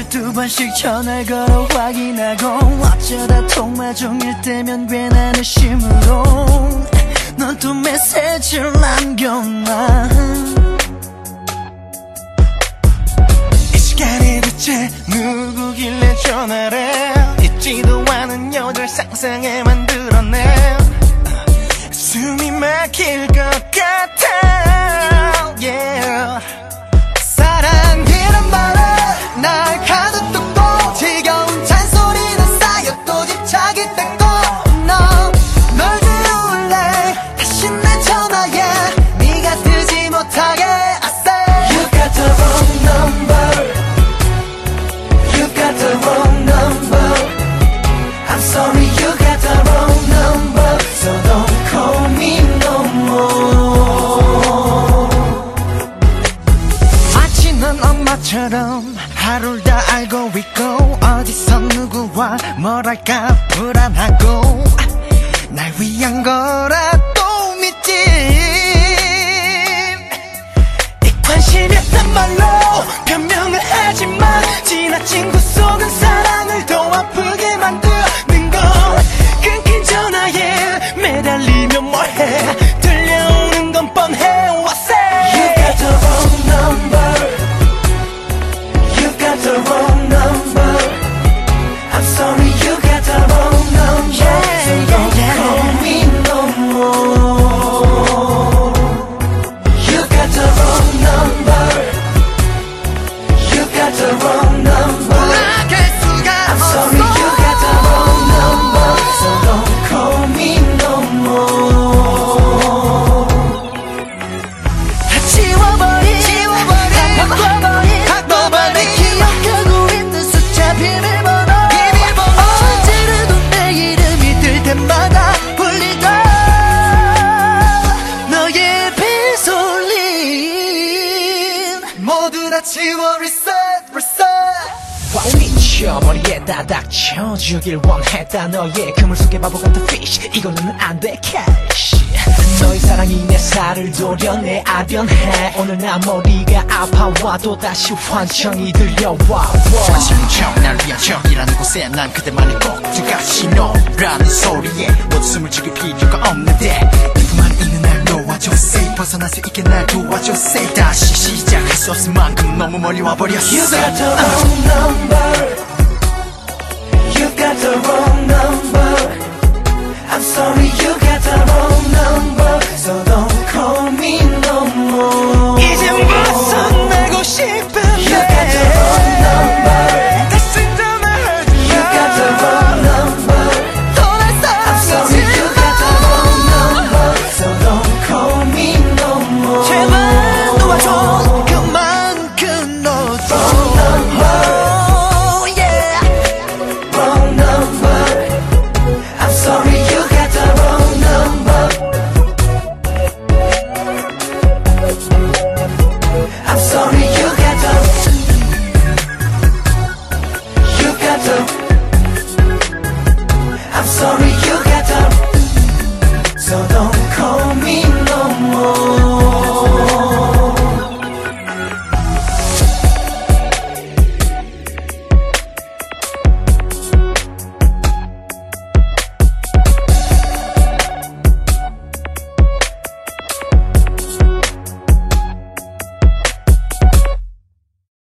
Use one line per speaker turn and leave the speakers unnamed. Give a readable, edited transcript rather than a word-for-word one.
두 번씩 전화를 걸어 확인하고 어쩌다 통화 종일 때면 괜한 의심으로 넌 또 메시지를 남겼나. 이 시간이 대체 누구길래 전화를 해. 잊지도 않은 여자를 상상해 만들었네. 숨이 막힐 것 같아, yeah. 사랑이란 말에 날 가득 뚫고 지겨운 잔소리는 쌓여 또 집착이 됐고 널 지울래 다시 내 전화에 네가 들지 못하게 I say You got the wrong number. You got the wrong number. I'm sorry you got the wrong number. So don't call me no more. 마치 넌 엄마처럼 하루를 다 알고 있고 어디서 누구와 뭐랄까 불안하고 날 위한 거라도 믿지. 이 관심이었단 말로 변명을 하지만 지나친 그 속은 사랑을 더 아프게 만드는 건 끊긴 전화에 매달리면 뭐해. 들려오는 건 뻔해. I say You got the wrong number. You got the wrong number. I'm sorry you got the wrong number. So don't call me no more. You got the wrong number. You got the wrong number. I'm sorry you got the wrong number. So don't call me no more. 다 지워버린 다 바꿔버린 기억하고 있는 숫자 비밀번호 언제라도 내 이름이 뜰 때마다 울리던 너의 배설린 모두 다 지워 reset reset.
미쳐 머리에다 닥쳐주길 원했다. 너의 그물 속에 바보 같은 fish 이거는 안 돼 cash. 너의 사랑이 내 살을 도려내 아련해. 오늘 나 머리가 아파와 또다시 환청이 들려와.
관심인 척 날 위한 척이라는 곳에 난 그대만의 꼭두가시 너라는 소리에 모두 숨을 죽일 필요가 없는데 그만 있는 날 놓아줘 say 벗어날 수 있게 날 도와줘 say 다시 시작할 수 없을 만큼 너무 멀리 와버렸어.
You got the wrong number. You got the wrong number. I'm sorry you got the wrong number. So don't call me no more. 이젠 벗어나고 싶은데 You got the wrong number.